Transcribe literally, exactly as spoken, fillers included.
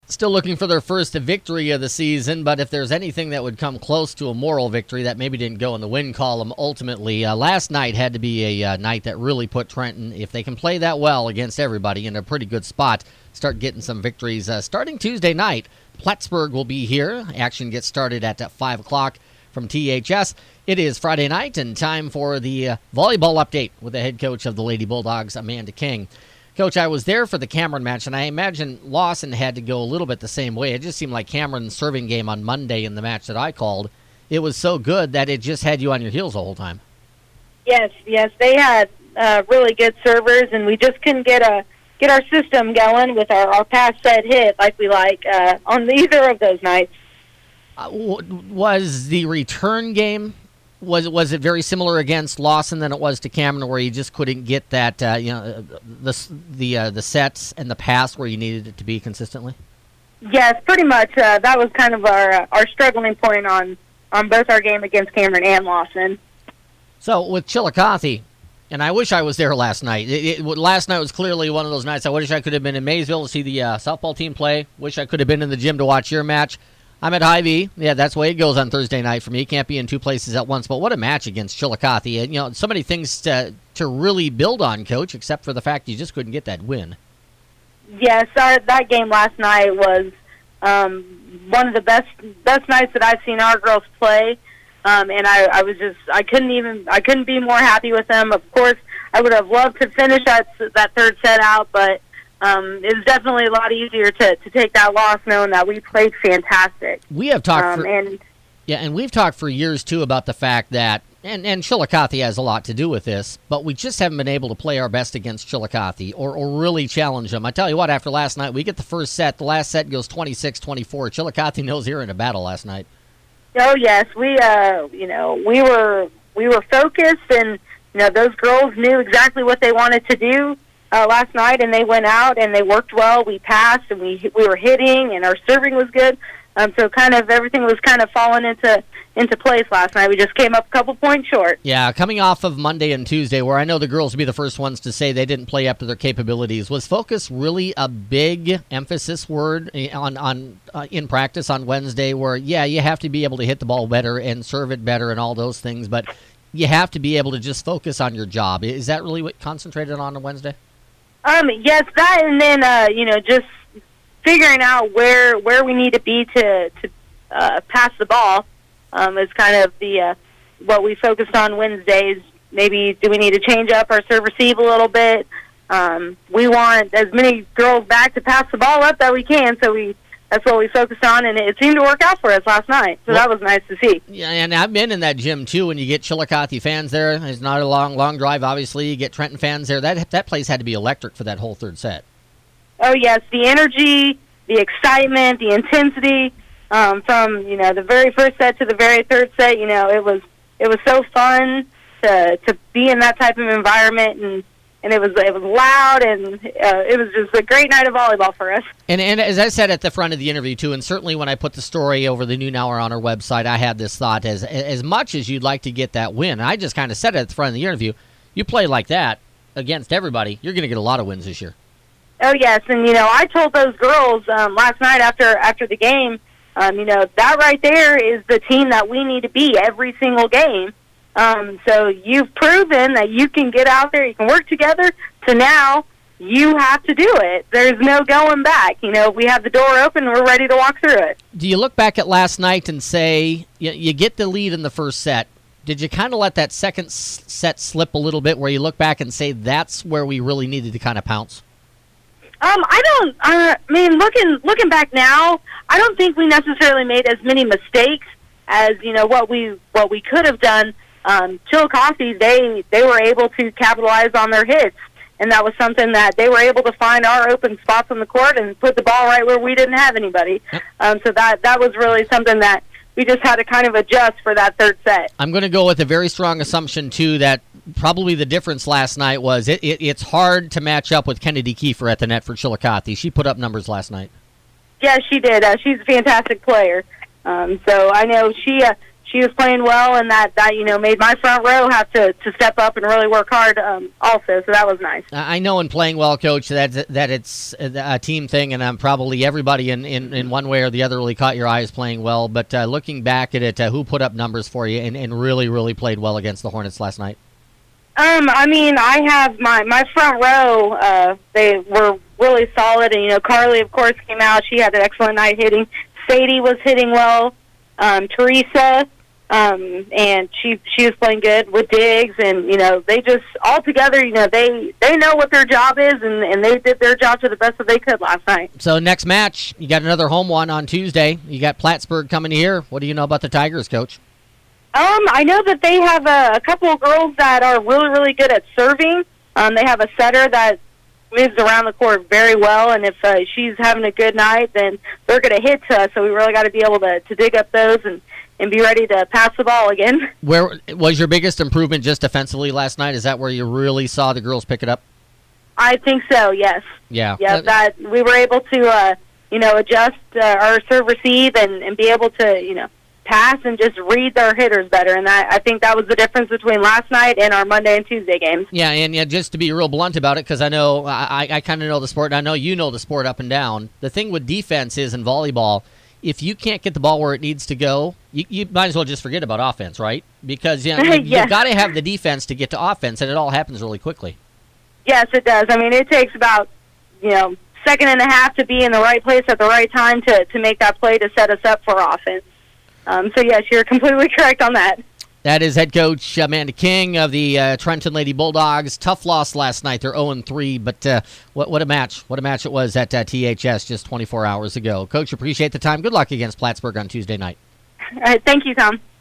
Still looking for their first victory of the season, but if there's anything that would come close to a moral victory, that maybe didn't go in the win column ultimately. Uh, last night had to be a uh, night that really put Trenton, if they can play that well against everybody, in a pretty good spot, start getting some victories. Uh, starting Tuesday night, Plattsburgh will be here. Action gets started at uh, five o'clock from T H S. It is Friday night and time for the uh, volleyball update with the head coach of the Lady Bulldogs, Amanda King. Coach, I was there for the Cameron match, and I imagine Lawson had to go a little bit the same way. It just seemed like Cameron's serving game on Monday in the match that I called, it was so good that it just had you on your heels the whole time. Yes, yes, they had uh, really good servers, and we just couldn't get a get our system going with our, our pass set hit like we like uh, on either of those nights. Uh, w- was the return game, was was it very similar against Lawson than it was to Cameron, where you just couldn't get that, uh, you know, the the uh, the sets and the pass where you needed it to be consistently? Yes, pretty much. Uh, that was kind of our uh, our struggling point on, on both our game against Cameron and Lawson. So with Chillicothe, and I wish I was there last night. It, it, last night was clearly one of those nights I wish I could have been in Maysville to see the uh, softball team play. Wish I could have been in the gym to watch your match. I'm at Hy-Vee. Yeah, that's the way it goes on Thursday night for me. Can't be in two places at once. But what a match against Chillicothe. And, you know, so many things to to really build on, Coach, except for the fact you just couldn't get that win. Yes, our, that game last night was um, one of the best best nights that I've seen our girls play. Um, and I, I was just, I couldn't even, I couldn't be more happy with them. Of course, I would have loved to finish that that third set out, but Um, it was definitely a lot easier to, to take that loss knowing that we played fantastic. We have talked um, for, and, yeah, and we've talked for years, too, about the fact that, and, and Chillicothe has a lot to do with this, but we just haven't been able to play our best against Chillicothe or, or really challenge them. I tell you what, after last night, we get the first set. The last set goes twenty-six twenty-four. Chillicothe knows they're in a battle last night. Oh, yes. We, uh, you know, we were, we were focused, and, you know, those girls knew exactly what they wanted to do. Uh, last night, and they went out and they worked well. We passed and we we were hitting, and our serving was good. Um, so kind of everything was kind of falling into into place last night. We just came up a couple points short. Yeah, coming off of Monday and Tuesday, where I know the girls will be the first ones to say they didn't play up to their capabilities, was focus really a big emphasis word on on uh, in practice on Wednesday? Where yeah, you have to be able to hit the ball better and serve it better and all those things, but you have to be able to just focus on your job. Is that really what concentrated on on Wednesday? Um, yes, that, and then uh, you know, just figuring out where where we need to be to to uh, pass the ball um, is kind of the uh, what we focused on Wednesdays. Maybe do we need to change up our serve receive a little bit? Um, we want as many girls back to pass the ball up that we can, so we that's what we focused on, and it seemed to work out for us last night. So well, that was nice to see. Yeah, and I've been in that gym too. When you get Chillicothe fans there, it's not a long, long drive. Obviously, you get Trenton fans there. That that place had to be electric for that whole third set. Oh yes, the energy, the excitement, the intensity um, from you know the very first set to the very third set. You know, it was it was so fun to to be in that type of environment, and. And it was it was loud, and uh, it was just a great night of volleyball for us. And and as I said at the front of the interview, too, and certainly when I put the story over the noon hour on our website, I had this thought, as as much as you'd like to get that win, and I just kind of said it at the front of the interview, you play like that against everybody, you're going to get a lot of wins this year. Oh, yes, and, you know, I told those girls um, last night after, after the game, um, you know, that right there is the team that we need to be every single game. Um, so you've proven that you can get out there, you can work together, so now you have to do it. There's no going back. You know, we have the door open, we're ready to walk through it. Do you look back at last night and say, you, you get the lead in the first set, did you kind of let that second s- set slip a little bit where you look back and say that's where we really needed to kind of pounce? Um, I don't, uh, I mean, looking looking back now, I don't think we necessarily made as many mistakes as, you know, what we what we could have done. Um, Chillicothe, they they were able to capitalize on their hits, and that was something that they were able to find our open spots on the court and put the ball right where we didn't have anybody. Um, so that that was really something that we just had to kind of adjust for that third set. I'm going to go with a very strong assumption, too, that probably the difference last night was it, it it's hard to match up with Kennedy Kiefer at the net for Chillicothe. She put up numbers last night. Yeah, she did. Uh, she's a fantastic player. Um, so I know she... Uh, she was playing well, and that, that you know made my front row have to, to step up and really work hard um, also. So that was nice. I know in playing well, Coach, that that it's a team thing, and um, probably everybody in, in, in one way or the other really caught your eyes playing well. But uh, looking back at it, uh, who put up numbers for you and, and really, really played well against the Hornets last night? Um, I mean, I have my, my front row. Uh, they were really solid, and you know, Carly, of course, came out. She had an excellent night hitting. Sadie was hitting well. Um, Teresa, um, and she she was playing good with Diggs, and you know, they just all together, you know, they they know what their job is, and and they did their job to the best that they could last night. So next match, you got another home one on Tuesday. You got Plattsburgh coming here. What do you know about the Tigers, Coach? Um, I know that they have a, a couple of girls that are really, really good at serving. Um, they have a setter that moves around the court very well, and if uh, she's having a good night, then they're going to hit to us. So we really got to be able to, to dig up those and, and be ready to pass the ball again. Where was your biggest improvement just defensively last night? Is that where you really saw the girls pick it up? I think so, yes. Yeah. Yeah, that we were able to, uh, you know, adjust uh, our serve receive and, and be able to, you know, pass and just read their hitters better, and that, I think that was the difference between last night and our Monday and Tuesday games. Yeah, and yeah, just to be real blunt about it, because I know I, I kind of know the sport, and I know you know the sport up and down. The thing with defense is in volleyball, if you can't get the ball where it needs to go, you, you might as well just forget about offense, right? Because you know, you, yes. you've got to have the defense to get to offense, and it all happens really quickly. Yes, it does. I mean, it takes about, you know, second and a half to be in the right place at the right time to, to make that play to set us up for offense. Um, so, yes, you're completely correct on that. That is head coach Amanda King of the uh, Trenton Lady Bulldogs. Tough loss last night. They're oh and three, but uh, what, what a match. What a match it was at uh, T H S just twenty-four hours ago. Coach, appreciate the time. Good luck against Plattsburgh on Tuesday night. All right, thank you, Tom.